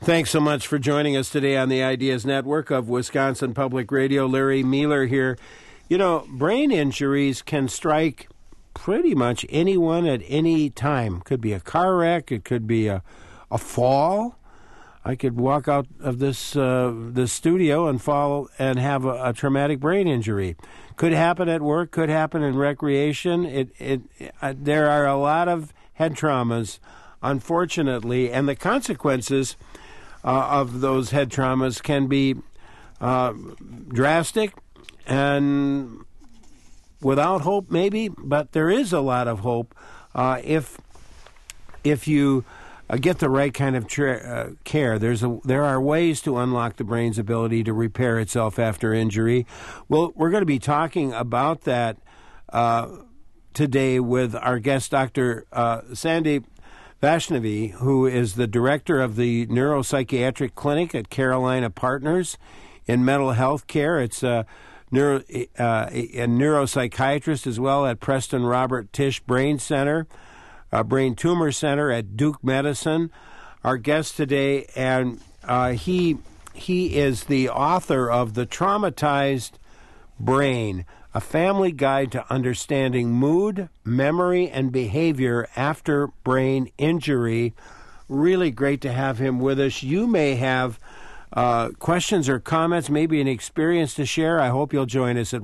Thanks so much for joining us today on the Ideas Network of Wisconsin Public Radio. Larry Mueller here. You know, brain injuries can strike pretty much anyone at any time. Could be a car wreck. It could be a fall. I could walk out of this studio and fall and have a traumatic brain injury. Could happen at work. Could happen in recreation. There are a lot of head traumas, unfortunately, and the consequences of those head traumas can be drastic and without hope, maybe. But there is a lot of hope if you get the right kind of care. There are ways to unlock the brain's ability to repair itself after injury. Well, we're going to be talking about that today with our guest, Dr. Sandy Vaishnavi, who is the director of the Neuropsychiatric Clinic at Carolina Partners in Mental Health Care. It's a neuropsychiatrist as well at Preston Robert Tisch Brain Center, Brain Tumor Center at Duke Medicine. Our guest today, and he is the author of The Traumatized Brain, a family guide to understanding mood, memory, and behavior after brain injury. Really great to have him with us. You may have questions or comments, maybe an experience to share. I hope you'll join us at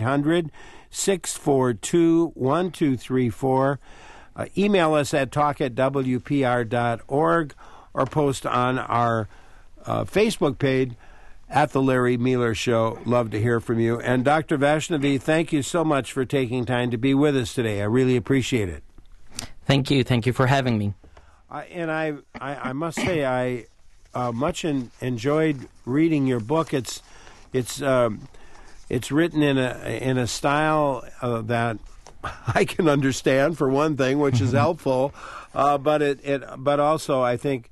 1-800-642-1234. Email us at talk@wpr.org or post on our Facebook page at The Larry Mueller Show. Love to hear from you. And Dr. Vaishnavi, thank you so much for taking time to be with us today. I really appreciate it. Thank you. Thank you for having me. I must say I much enjoyed reading your book. It's written in a style that I can understand, for one thing, which is helpful. But also I think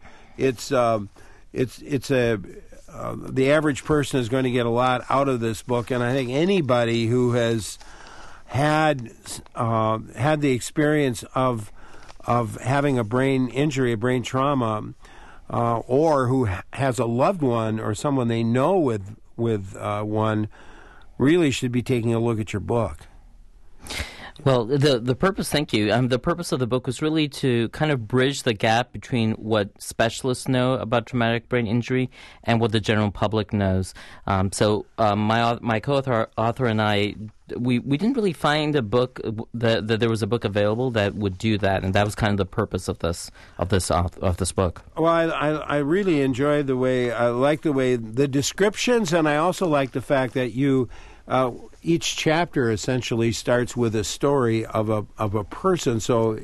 the average person is going to get a lot out of this book, and I think anybody who has had the experience of having a brain injury, a brain trauma, or who has a loved one or someone they know with one, really should be taking a look at your book. Well, the purpose, thank you. The purpose of the book was really to kind of bridge the gap between what specialists know about traumatic brain injury and what the general public knows. So my co-author and I, we didn't really find a book that there was a book available that would do that, and that was kind of the purpose of this book. Well, I really enjoyed I like the way the descriptions, and I also like the fact that you. Each chapter essentially starts with a story of a person, so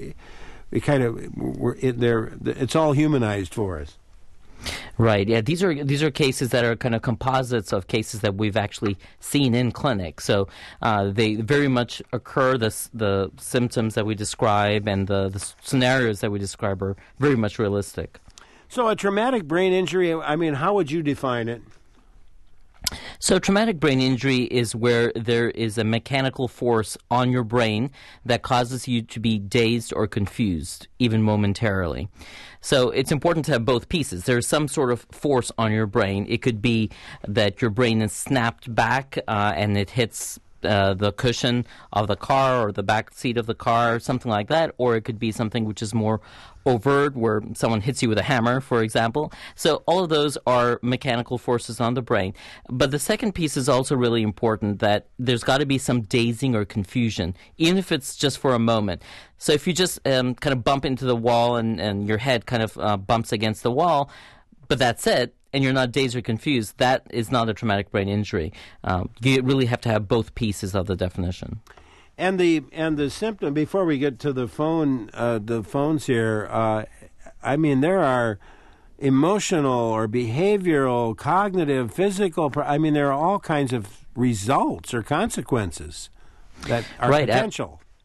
it's all humanized for us. Right. Yeah. These are cases that are kind of composites of cases that we've actually seen in clinic. So they very much occur. The symptoms that we describe and the scenarios that we describe are very much realistic. So a traumatic brain injury. I mean, how would you define it? So traumatic brain injury is where there is a mechanical force on your brain that causes you to be dazed or confused, even momentarily. So it's important to have both pieces. There's some sort of force on your brain. It could be that your brain is snapped back and it hits the cushion of the car or the back seat of the car, something like that, or it could be something which is more overt, where someone hits you with a hammer, for example. So all of those are mechanical forces on the brain. But the second piece is also really important, that there's got to be some dazing or confusion, even if it's just for a moment. So if you just kind of bump into the wall and your head kind of bumps against the wall, but that's it, and you're not dazed or confused, that is not a traumatic brain injury. You really have to have both pieces of the definition. And the symptom, before we get to the phones here, I mean, there are emotional or behavioral, cognitive, physical, I mean, there are all kinds of results or consequences that are potential.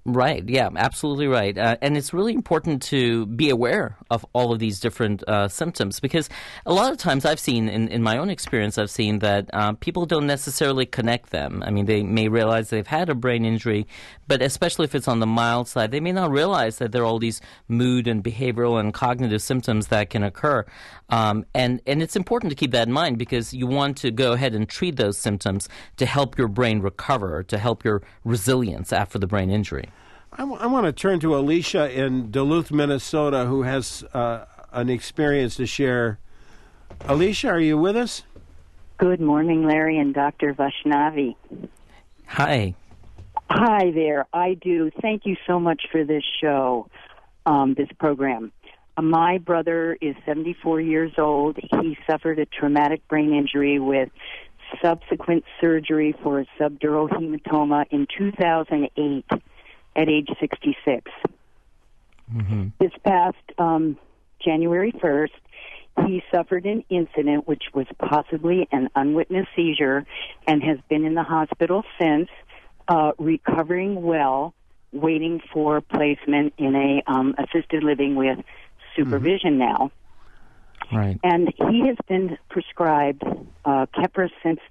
Right. Yeah, absolutely right. And it's really important to be aware of all of these different symptoms, because a lot of times I've seen, in my own experience, I've seen that people don't necessarily connect them. I mean, they may realize they've had a brain injury, but especially if it's on the mild side, they may not realize that there are all these mood and behavioral and cognitive symptoms that can occur. And it's important to keep that in mind, because you want to go ahead and treat those symptoms to help your brain recover, to help your resilience after the brain injury. I want to turn to Alicia in Duluth, Minnesota, who has an experience to share. Alicia, are you with us? Good morning, Larry and Dr. Vaishnavi. Hi. Hi there. I do. Thank you so much for this show, this program. My brother is 74 years old. He suffered a traumatic brain injury with subsequent surgery for a subdural hematoma in 2008. At age 66. Mm-hmm. This past January 1st, he suffered an incident which was possibly an unwitnessed seizure and has been in the hospital since, recovering well, waiting for placement in a assisted living with supervision now. Right. And he has been prescribed Keppra since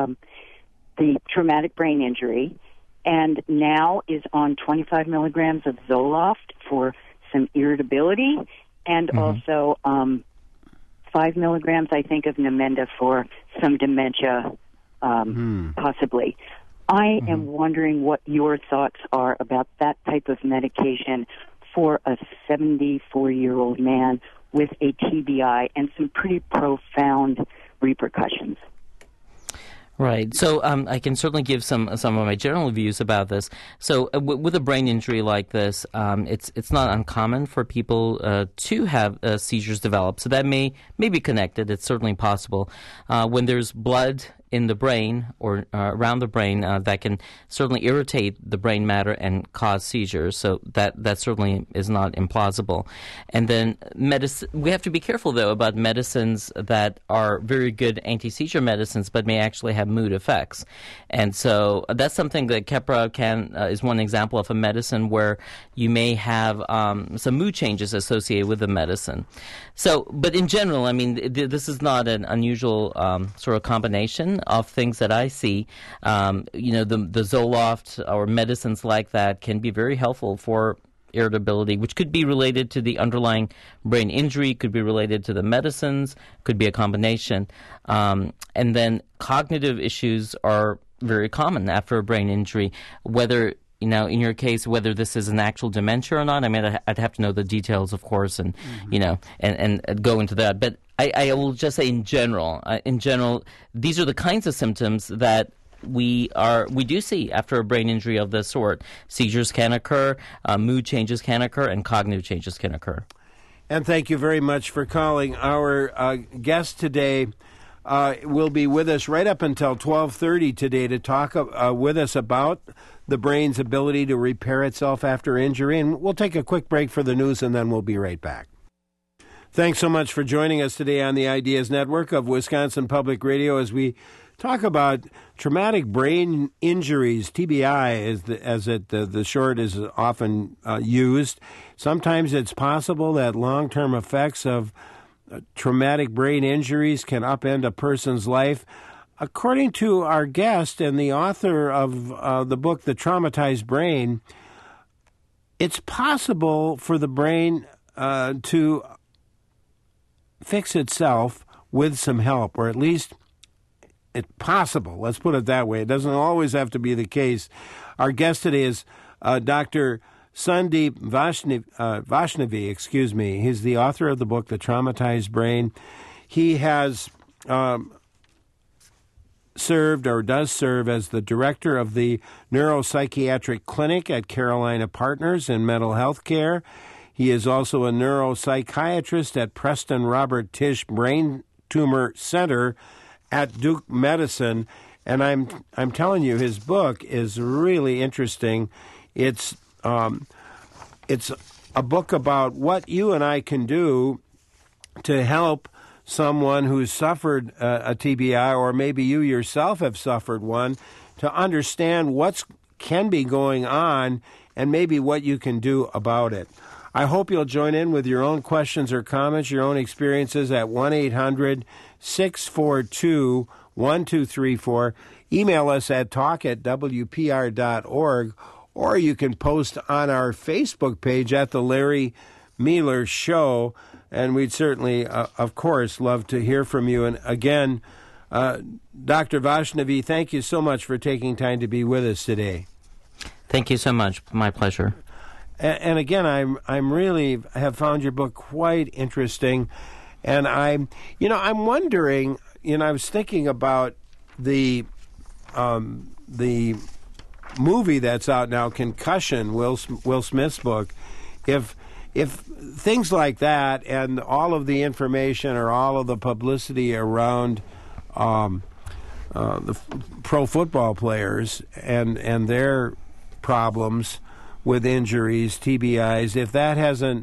the traumatic brain injury, and now is on 25 milligrams of Zoloft for some irritability, and also 5 milligrams, I think, of Namenda for some dementia, possibly. I am wondering what your thoughts are about that type of medication for a 74-year-old man with a TBI and some pretty profound repercussions. Right. So I can certainly give some of my general views about this. So with a brain injury like this, it's not uncommon for people to have seizures develop. So that may be connected. It's certainly possible. When there's blood in the brain or around the brain, that can certainly irritate the brain matter and cause seizures. So that certainly is not implausible. And then we have to be careful, though, about medicines that are very good anti-seizure medicines but may actually have mood effects. And so that's something that Keppra is one example of a medicine where you may have some mood changes associated with the medicine. So, but in general, I mean, this is not an unusual sort of combination of things that I see. The Zoloft or medicines like that can be very helpful for irritability, which could be related to the underlying brain injury, could be related to the medicines, could be a combination. And then cognitive issues are very common after a brain injury, whether in your case, whether this is an actual dementia or not. I mean, I'd have to know the details, of course, and and go into that. But I will just say in general, these are the kinds of symptoms that we do see after a brain injury of this sort. Seizures can occur, mood changes can occur, and cognitive changes can occur. And thank you very much for calling. Our guest today will be with us right up until 12:30 today to talk with us about the brain's ability to repair itself after injury. And we'll take a quick break for the news, and then we'll be right back. Thanks so much for joining us today on the Ideas Network of Wisconsin Public Radio as we talk about traumatic brain injuries, TBI, the short is often used. Sometimes it's possible that long-term effects of traumatic brain injuries can upend a person's life. According to our guest and the author of the book, The Traumatized Brain, it's possible for the brain to fix itself with some help, or at least it's possible. Let's put it that way. It doesn't always have to be the case. Our guest today is Dr. Sandeep Vaishnavi, He's the author of the book, The Traumatized Brain. He has does serve as the director of the neuropsychiatric clinic at Carolina Partners in mental health care. He is also a neuropsychiatrist at Preston Robert Tisch Brain Tumor Center at Duke Medicine. And I'm telling you, his book is really interesting. It's a book about what you and I can do to help someone who's suffered a TBI, or maybe you yourself have suffered one, to understand what's can be going on and maybe what you can do about it. I hope you'll join in with your own questions or comments, your own experiences at 1-800-642-1234. Email us at talk@wpr.org, or you can post on our Facebook page at The Larry Mealer Show, and we'd certainly, of course, love to hear from you. And again, Dr. Vaishnavi, thank you so much for taking time to be with us today. Thank you so much. My pleasure. And again, I'm really have found your book quite interesting, and I'm wondering, I was thinking about the movie that's out now, Concussion, Will Smith's book. If things like that and all of the information or all of the publicity around the pro football players and their problems with injuries, TBIs, if that hasn't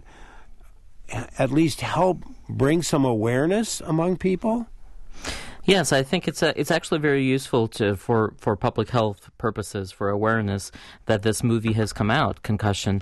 at least helped bring some awareness among people? Yes, I think it's actually very useful for public health purposes, for awareness, that this movie has come out, Concussion.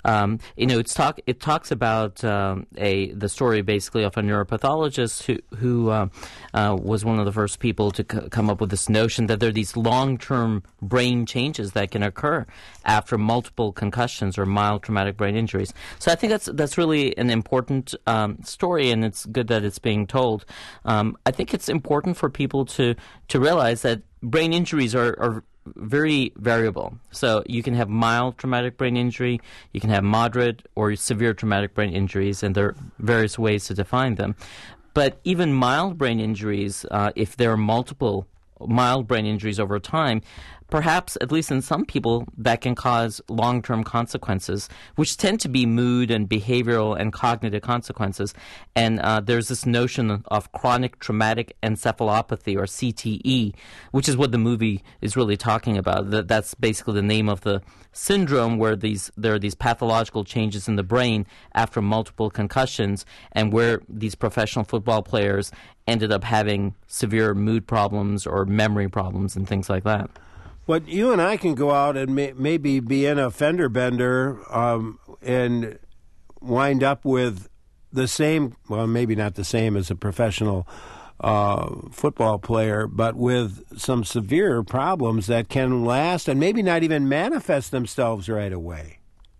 It talks about the story basically of a neuropathologist who was one of the first people to come up with this notion that there are these long-term brain changes that can occur after multiple concussions or mild traumatic brain injuries. So I think that's really an important story, and it's good that it's being told. I think it's important for people to realize that brain injuries are very variable. So you can have mild traumatic brain injury, you can have moderate or severe traumatic brain injuries, and there are various ways to define them. But even mild brain injuries, if there are multiple mild brain injuries over time, perhaps, at least in some people, that can cause long-term consequences, which tend to be mood and behavioral and cognitive consequences. And there's this notion of chronic traumatic encephalopathy, or CTE, which is what the movie is really talking about. That's basically the name of the syndrome, where there are these pathological changes in the brain after multiple concussions, and where these professional football players ended up having severe mood problems or memory problems and things like that. But you and I can go out and maybe be in a fender bender and wind up with the same, well, maybe not the same as a professional football player, but with some severe problems that can last and maybe not even manifest themselves right away.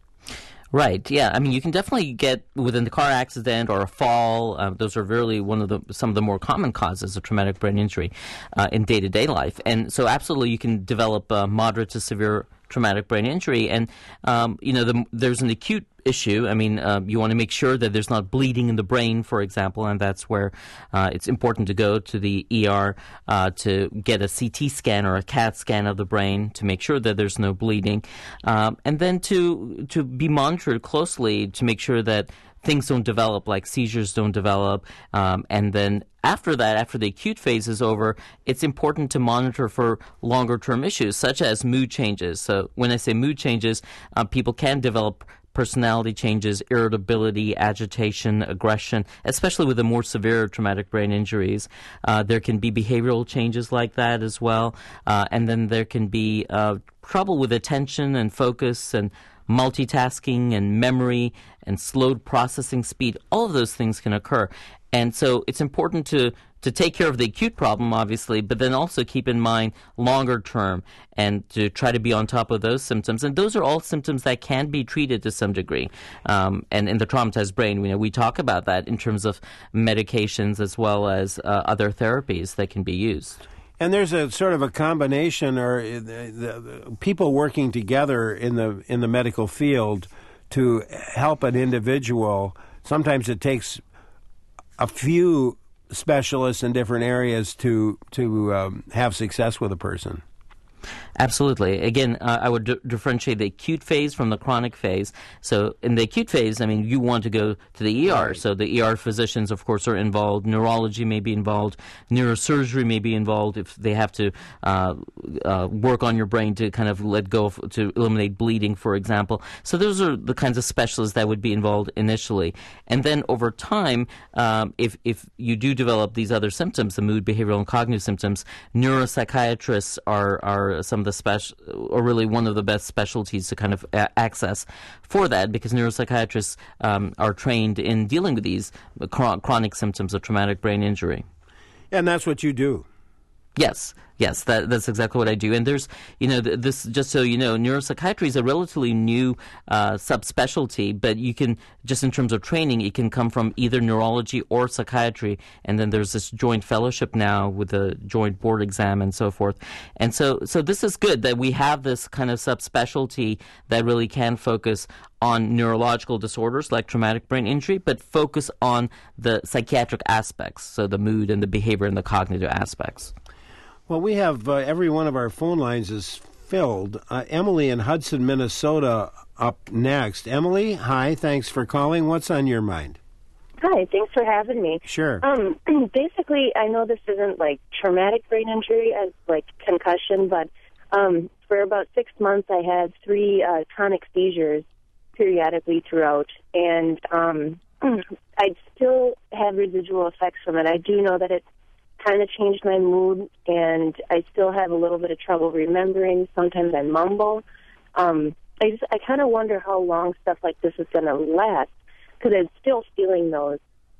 Right. Yeah. I mean, you can definitely get within the car accident or a fall. Those are really some of the more common causes of traumatic brain injury in day-to-day life. And so, absolutely, you can develop moderate to severe traumatic brain injury. And there's an acute issue. I mean, you want to make sure that there's not bleeding in the brain, for example, and that's where it's important to go to the ER to get a CT scan or a CAT scan of the brain to make sure that there's no bleeding, and then to be monitored closely to make sure that things don't develop, like seizures don't develop, and then after that, after the acute phase is over, it's important to monitor for longer-term issues, such as mood changes. So when I say mood changes, people can develop personality changes, irritability, agitation, aggression, especially with the more severe traumatic brain injuries. There can be behavioral changes like that as well. And then there can be trouble with attention and focus and multitasking and memory and slowed processing speed. All of those things can occur. And so it's important to take care of the acute problem, obviously, but then also keep in mind longer term and to try to be on top of those symptoms. And those are all symptoms that can be treated to some degree. And in the traumatized brain, we talk about that in terms of medications as well as other therapies that can be used. And there's a sort of a combination, or the people working together in the medical field to help an individual. Sometimes it takes a few specialists in different areas to have success with a person. Absolutely. Again, I would differentiate the acute phase from the chronic phase. So in the acute phase, I mean, you want to go to the ER. Right. So the ER physicians, of course, are involved. Neurology may be involved. Neurosurgery may be involved if they have to work on your brain to kind of let go to eliminate bleeding, for example. So those are the kinds of specialists that would be involved initially. And then over time, if you do develop these other symptoms, the mood, behavioral, and cognitive symptoms, neuropsychiatrists are or some of the or really one of the best specialties to kind of access for that, because neuropsychiatrists are trained in dealing with these chronic symptoms of traumatic brain injury. And that's what you do. Yes, that's exactly what I do. And there's, this, just so you know, neuropsychiatry is a relatively new subspecialty, but you can, just in terms of training, it can come from either neurology or psychiatry. And then there's this joint fellowship now with a joint board exam and so forth. And so this is good that we have this kind of subspecialty that really can focus on neurological disorders like traumatic brain injury, but focus on the psychiatric aspects, so the mood and the behavior and the cognitive aspects. Well, we have every one of our phone lines is filled. Emily in Hudson, Minnesota, up next. Emily, hi. Thanks for calling. What's on your mind? Hi. Thanks for having me. Sure. Basically, I know this isn't like traumatic brain injury as like concussion, but for about 6 months, I had 3 tonic seizures periodically throughout, and I still have residual effects from it. I do know that it kind of changed my mood, and I still have a little bit of trouble remembering. Sometimes I mumble. I kind of wonder how long stuff like this is going to last, because I'm still feeling those,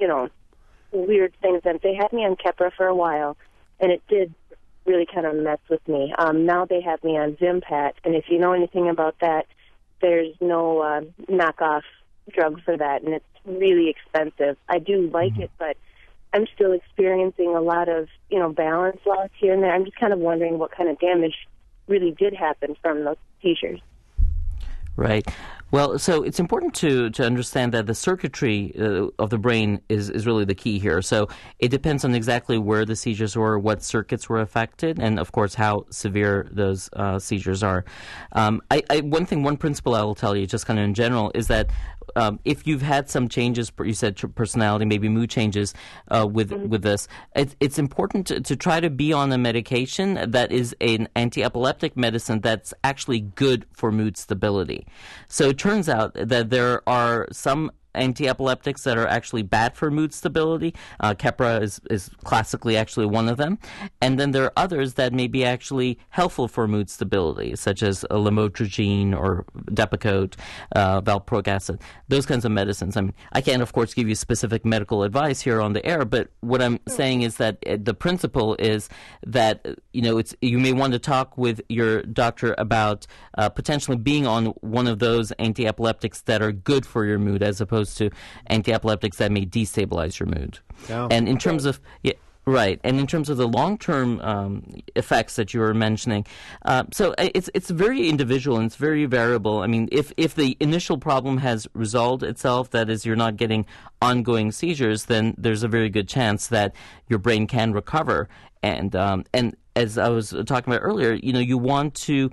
weird things. And they had me on Keppra for a while, and it did really kind of mess with me. Now they have me on Vimpat, and if you know anything about that, there's no knockoff drug for that, and it's really expensive. I do like it, but I'm still experiencing a lot of, balance loss here and there. I'm just kind of wondering what kind of damage really did happen from those seizures. Right. Well, so it's important to understand that the circuitry of the brain is really the key here. So it depends on exactly where the seizures were, what circuits were affected, and, of course, how severe those seizures are. One principle I will tell you, just kind of in general, is that if you've had some changes, you said personality, maybe mood changes with this, it's important to try to be on a medication that is an anti-epileptic medicine that's actually good for mood stability. So it turns out that there are some anti-epileptics that are actually bad for mood stability. Keppra is classically actually one of them. And then there are others that may be actually helpful for mood stability, such as lamotrigine or Depakote, valproic acid, those kinds of medicines. I mean, I can't, of course, give you specific medical advice here on the air, but what I'm saying is that the principle is that, you may want to talk with your doctor about potentially being on one of those anti-epileptics that are good for your mood, as opposed to anti-epileptics that may destabilize your mood. Yeah. And in terms of and in terms of the long-term effects that you were mentioning, so it's very individual and it's very variable. I mean, if the initial problem has resolved itself, that is, you're not getting ongoing seizures, then there's a very good chance that your brain can recover. And as I was talking about earlier, you want to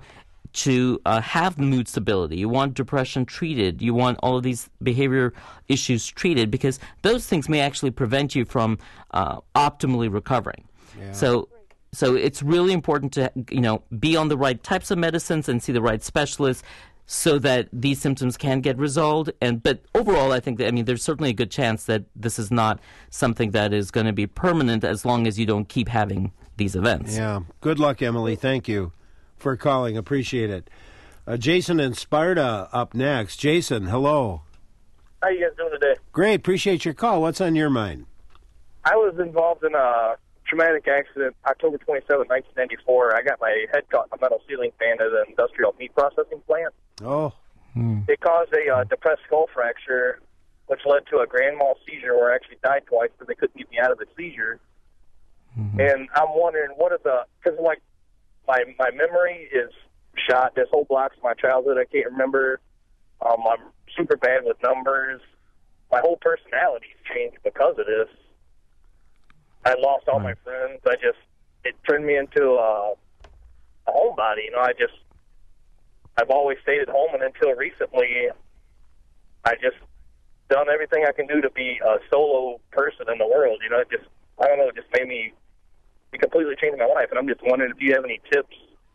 have mood stability. You want depression treated. You want all of these behavior issues treated, because those things may actually prevent you from optimally recovering. Yeah. So it's really important to be on the right types of medicines and see the right specialists, so that these symptoms can get resolved. But overall, I think there's certainly a good chance that this is not something that is going to be permanent, as long as you don't keep having these events. Yeah. Good luck, Emily. Thank you for calling. Appreciate it. Jason in Sparta up next. Jason, hello. How you guys doing today? Great. Appreciate your call. What's on your mind? I was involved in a traumatic accident October 27, 1994. I got my head caught in a metal ceiling fan at an industrial meat processing plant. Oh. It caused a depressed skull fracture, which led to a grand mal seizure where I actually died twice because they couldn't get me out of the seizure. Mm-hmm. And I'm wondering, because my memory is shot. There's whole blocks of my childhood I can't remember. I'm super bad with numbers. My whole personality's changed because of this. I lost all my friends. It turned me into a homebody. I've always stayed at home, and until recently, I just done everything I can do to be a solo person in the world. It just made me. It completely changed my life, and I'm just wondering if you have any tips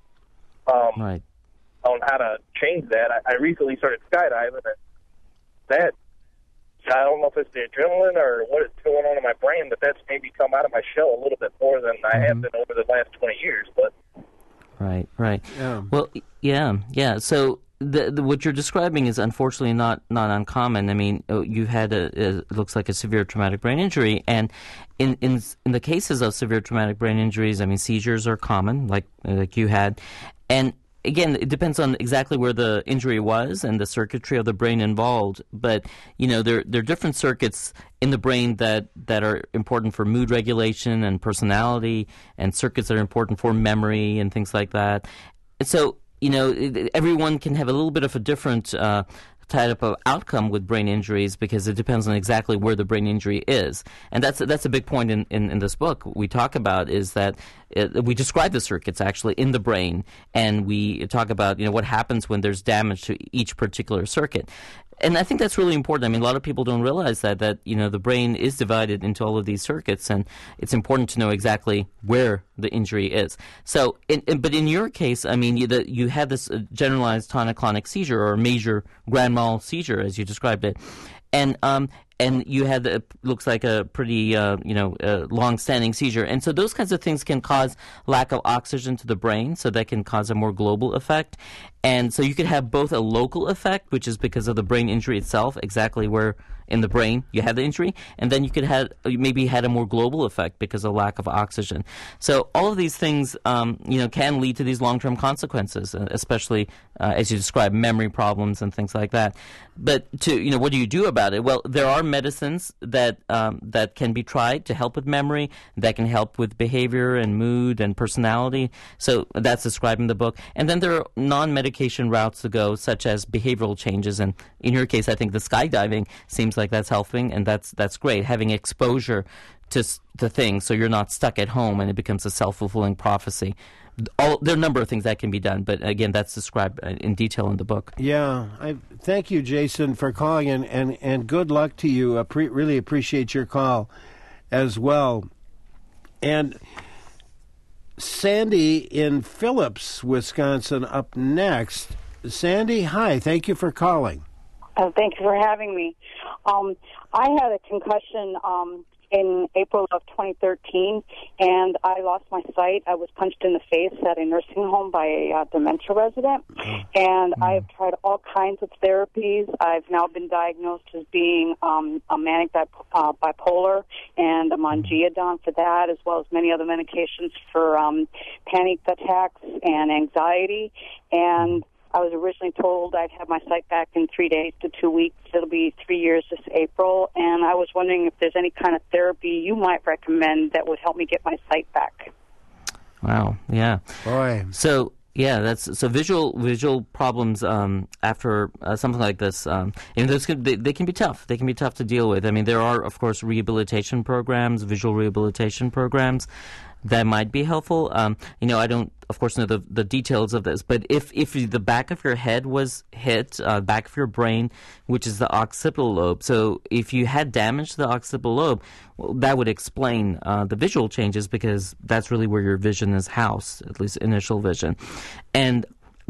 on how to change that. I recently started skydiving, and I don't know if it's the adrenaline or what is going on in my brain, but that's maybe come out of my shell a little bit more than I have been over the last 20 years. But Right. Yeah. Well, yeah. So what you're describing is unfortunately not uncommon. I mean, you've had it looks like a severe traumatic brain injury, and in the cases of severe traumatic brain injuries, I mean, seizures are common, like you had, and again, it depends on exactly where the injury was and the circuitry of the brain involved. But there are different circuits in the brain that are important for mood regulation and personality, and circuits that are important for memory and things like that. And so everyone can have a little bit of a different type of outcome with brain injuries because it depends on exactly where the brain injury is. And that's a big point in this book we talk about, is that we describe the circuits actually in the brain, and we talk about what happens when there's damage to each particular circuit. And I think that's really important. I mean, a lot of people don't realize that the brain is divided into all of these circuits, and it's important to know exactly where the injury is. So, but in your case, I mean, you had this generalized tonic-clonic seizure, or major grand mal seizure, as you described it, and you had looks like a pretty long-standing seizure, and so those kinds of things can cause lack of oxygen to the brain, so that can cause a more global effect. And so you could have both a local effect, which is because of the brain injury itself, exactly where in the brain you had the injury, and then you could have maybe had a more global effect because of lack of oxygen. So all of these things, can lead to these long-term consequences, especially as you described, memory problems and things like that. But what do you do about it? Well, there are medicines that can be tried to help with memory, that can help with behavior and mood and personality. So that's described in the book. And then there are non-medication routes to go, such as behavioral changes. And in your case, I think the skydiving seems like that's helping, and that's great. Having exposure to things, so you're not stuck at home and it becomes a self-fulfilling prophecy. There are a number of things that can be done, but again, that's described in detail in the book. Yeah, thank you, Jason, for calling, and good luck to you. Really appreciate your call as well. And Sandy in Phillips, Wisconsin, up next. Sandy, hi. Thank you for calling. Thank you for having me. I had a concussion in April of 2013, and I lost my sight. I was punched in the face at a nursing home by a dementia resident, and I've tried all kinds of therapies. I've now been diagnosed as being a manic bipolar, and I'm on Geodon for that, as well as many other medications for panic attacks and anxiety. And I was originally told I'd have my sight back in 3 days to 2 weeks. It'll be 3 years this April, and I was wondering if there's any kind of therapy you might recommend that would help me get my sight back. Wow, yeah. Boy. So, yeah, so visual problems after something like this. They can be tough. They can be tough to deal with. I mean, there are, of course, rehabilitation programs, visual rehabilitation programs that might be helpful. I don't, of course, know the details of this, but if the back of your head was hit, back of your brain, which is the occipital lobe, so if you had damage to the occipital lobe, well, that would explain the visual changes, because that's really where your vision is housed, at least initial vision. And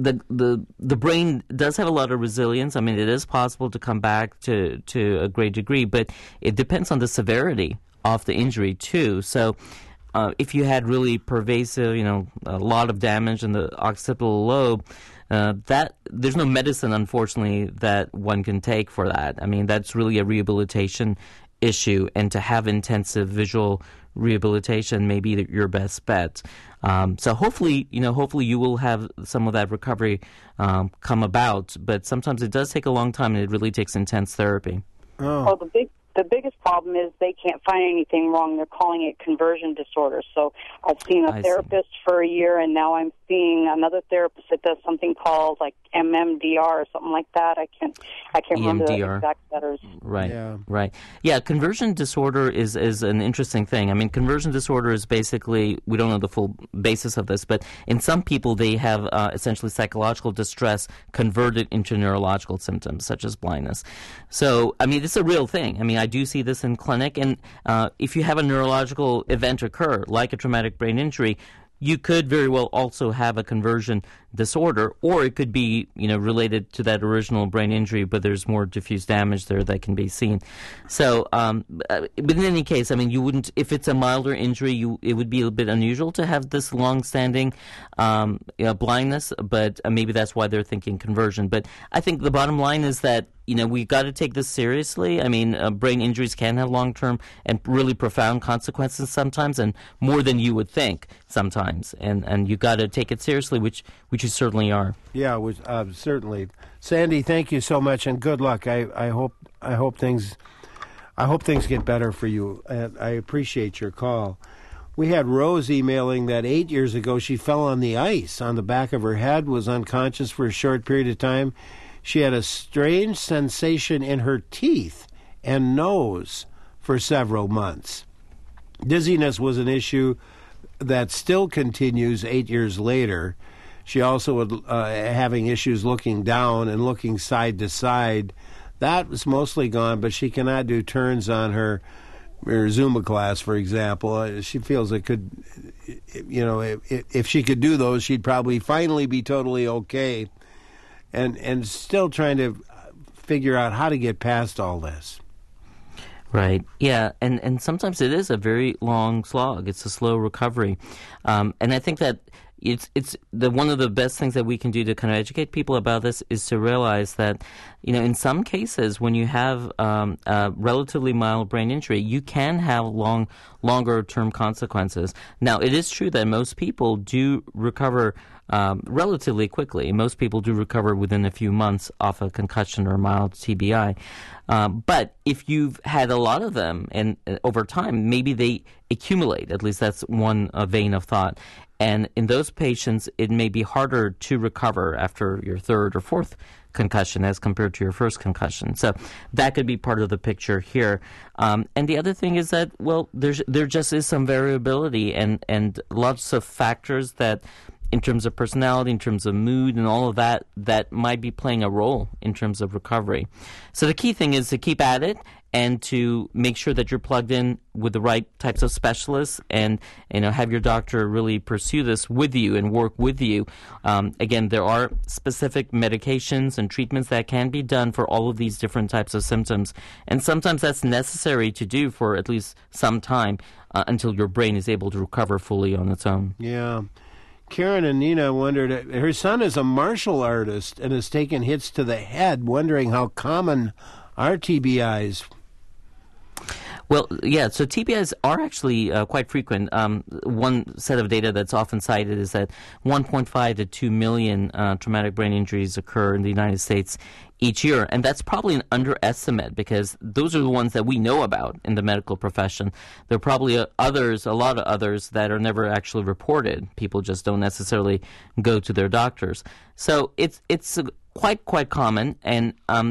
the brain does have a lot of resilience. I mean, it is possible to come back to a great degree, but it depends on the severity of the injury too. So if you had really pervasive, a lot of damage in the occipital lobe, that there's no medicine, unfortunately, that one can take for that. I mean, that's really a rehabilitation issue, and to have intensive visual rehabilitation may be your best bet. So hopefully you will have some of that recovery come about, but sometimes it does take a long time, and it really takes intense therapy. Oh. Well, the biggest problem is they can't find anything wrong. They're calling it conversion disorder. So I've seen a therapist for a year, and now I'm seeing another therapist that does something called like MMDR or something like that. I can't remember the exact letters. Right. Yeah. Right. Yeah, conversion disorder is an interesting thing. I mean, conversion disorder is basically, we don't know the full basis of this, but in some people they have essentially psychological distress converted into neurological symptoms, such as blindness. So, I mean, it's a real thing. I mean, I do see this in clinic, and if you have a neurological event occur, like a traumatic brain injury, you could very well also have a conversion disorder, or it could be, related to that original brain injury, but there's more diffuse damage there that can be seen. So, but in any case, I mean, you wouldn't, if it's a milder injury, it would be a bit unusual to have this long-standing blindness, but maybe that's why they're thinking conversion. But I think the bottom line is that, we've got to take this seriously. I mean, brain injuries can have long-term and really profound consequences sometimes, and more than you would think sometimes. And you've got to take it seriously, which you certainly are. Yeah, certainly. Sandy, thank you so much, and good luck. I hope things get better for you. And I appreciate your call. We had Rose emailing that 8 years ago she fell on the ice on the back of her head, was unconscious for a short period of time. She had a strange sensation in her teeth and nose for several months. Dizziness was an issue that still continues 8 years later. She also was having issues looking down and looking side to side. That was mostly gone, but she cannot do turns on her Zumba class, for example. She feels it could, if she could do those, she'd probably finally be totally okay. And still trying to figure out how to get past all this. Right. Yeah. And sometimes it is a very long slog. It's a slow recovery. And I think that it's one of the best things that we can do to kind of educate people about this is to realize that, in some cases when you have a relatively mild brain injury, you can have longer term consequences. Now, it is true that most people do recover relatively quickly. Most people do recover within a few months off a concussion or mild TBI. But if you've had a lot of them and over time, maybe they accumulate. At least that's one vein of thought. And in those patients, it may be harder to recover after your third or fourth concussion as compared to your first concussion. So that could be part of the picture here. And the other thing is that, well, there just is some variability and lots of factors that, in terms of personality, in terms of mood and all of that, that might be playing a role in terms of recovery. So the key thing is to keep at it and to make sure that you're plugged in with the right types of specialists and, have your doctor really pursue this with you and work with you. Again, there are specific medications and treatments that can be done for all of these different types of symptoms. And sometimes that's necessary to do for at least some time until your brain is able to recover fully on its own. Yeah. Karen and Nina wondered, her son is a martial artist and has taken hits to the head, wondering how common are TBIs. Well, yeah, so TBIs are actually quite frequent. One set of data that's often cited is that 1.5 to 2 million traumatic brain injuries occur in the United States each year. And that's probably an underestimate because those are the ones that we know about in the medical profession. There are probably a lot of others that are never actually reported. People just don't necessarily go to their doctors. So it's quite common, and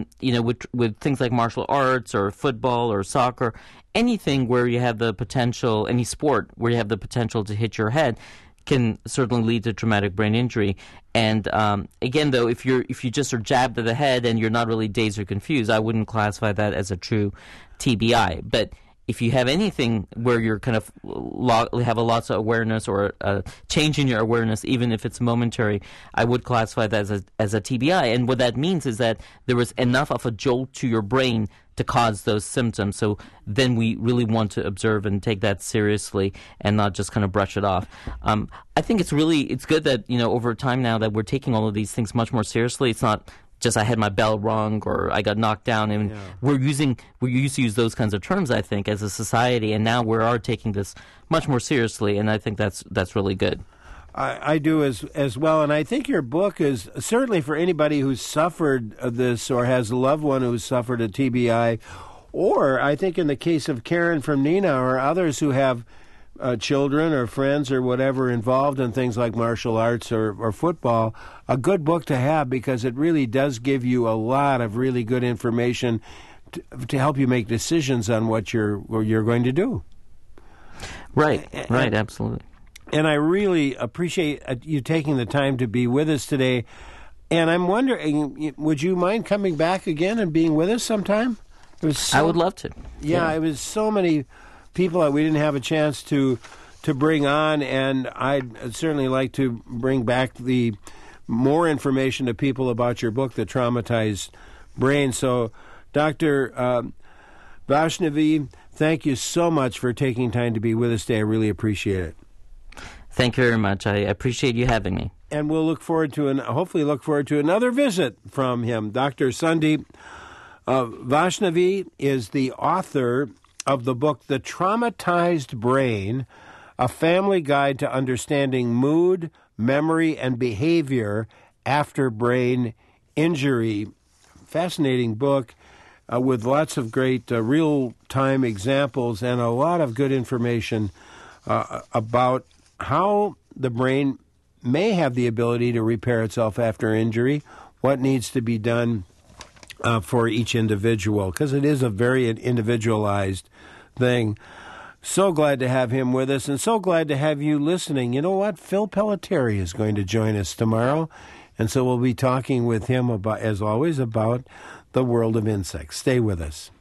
with things like martial arts or football or soccer, anything where you have the potential, any sport where you have the potential to hit your head, can certainly lead to traumatic brain injury. And again, though, if you just are jabbed to the head and you're not really dazed or confused, I wouldn't classify that as a true TBI. But if you have anything where you're kind of have a lots of awareness or a change in your awareness, even if it's momentary, I would classify that as a TBI. And what that means is that there was enough of a jolt to your brain to cause those symptoms. So then we really want to observe and take that seriously and not just kind of brush it off. I think it's good that, over time now that we're taking all of these things much more seriously. It's not just I had my bell rung or I got knocked down. And we used to use those kinds of terms, I think, as a society, and now we are taking this much more seriously, and I think that's really good. I do as well, and I think your book is certainly for anybody who's suffered this or has a loved one who's suffered a TBI, or I think in the case of Karen from Nina or others who have children or friends or whatever involved in things like martial arts or football, a good book to have because it really does give you a lot of really good information to help you make decisions on what you're going to do. Right, absolutely. And I really appreciate you taking the time to be with us today. And I'm wondering, would you mind coming back again and being with us sometime? I would love to. Yeah, it was so many people that we didn't have a chance to to bring on, and I'd certainly like to bring back the more information to people about your book, The Traumatized Brain. So, Dr. Vaishnavi, thank you so much for taking time to be with us today. I really appreciate it. Thank you very much. I appreciate you having me. And we'll hopefully look forward to another visit from him. Dr. Sandeep Vaishnavi is the author of the book, The Traumatized Brain, A Family Guide to Understanding Mood, Memory, and Behavior After Brain Injury. Fascinating book with lots of great real-time examples and a lot of good information about how the brain may have the ability to repair itself after injury, what needs to be done for each individual, because it is a very individualized thing. So glad to have him with us, and so glad to have you listening. You know what? Phil Pelletieri is going to join us tomorrow, and so we'll be talking with him, about, as always, about the world of insects. Stay with us.